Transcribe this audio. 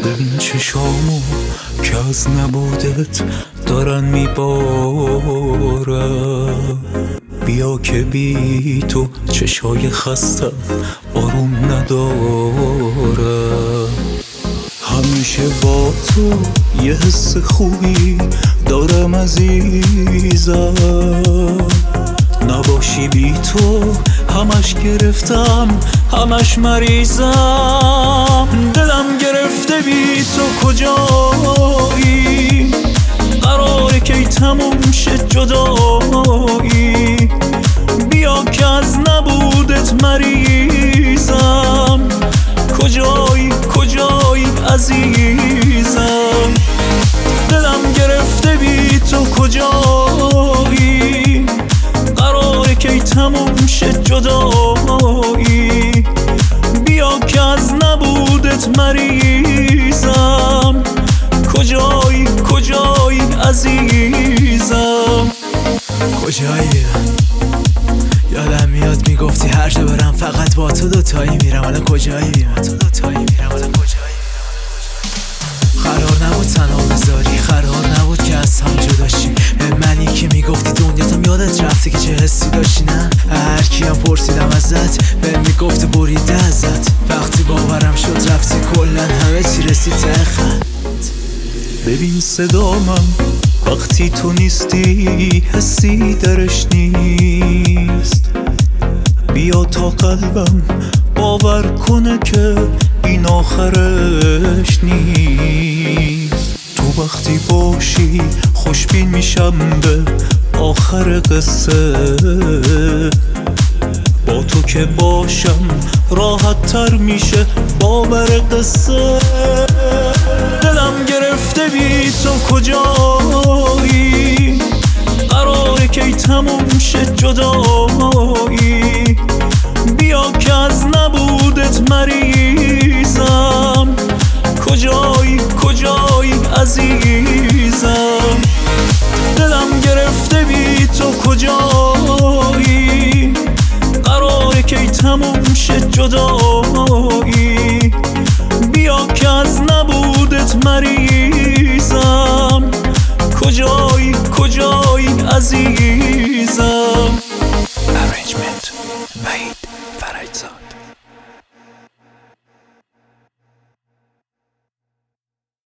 ببین چشامو که از نبودت دارن میبارم. بیا که بی تو چشای خستم آروم ندارم. همیشه با تو یه حس خوبی دارم عزیزم. نباشی بی تو همش گرفتم، همش مریضم. دلم گرفته بی تو کجایی؟ قراره کی تموم شه جدایی؟ بیا که از نبودت مریضم. کجایی کجایی عزیزم؟ دلم گرفته بی تو کجایی؟ قراره کی تموم شه جدایی؟ بیا که از نبودت مریضم. کجایی کجایی عزیزم؟ کجایی؟ یادم میاد میگفتی هر جا برم فقط با تو دوتایی میرم. حالا کجایی؟ قرار نبود تنها بذاری، قرار نبود که از هم جدا شیم. به منی که میگفتی دنیاتم یادت رفته که چه حسی داشتی. نه هر کیم پرسیدم ازت به میگفت بریده ازت. وقتی باورم شد رفتی کلن همه چی رسید ته خط. ببین صدامم وقتی تو نیستی حسی درش نیست. بیا تا قلبم باور کنه که این آخرش نیست. تو وقتی باشی خوشبین میشم به آخر قصه. با تو که باشم راحت تر میشه باور قصه. دلم گرفته بی تو کجایی؟ قراره کی تموم شه جدایی؟ بیا که از نبودت مریضم. کجایی کجایی عزیزم؟ دلم گرفته بی تو کجایی؟ قراره کی تموم شه جدایی؟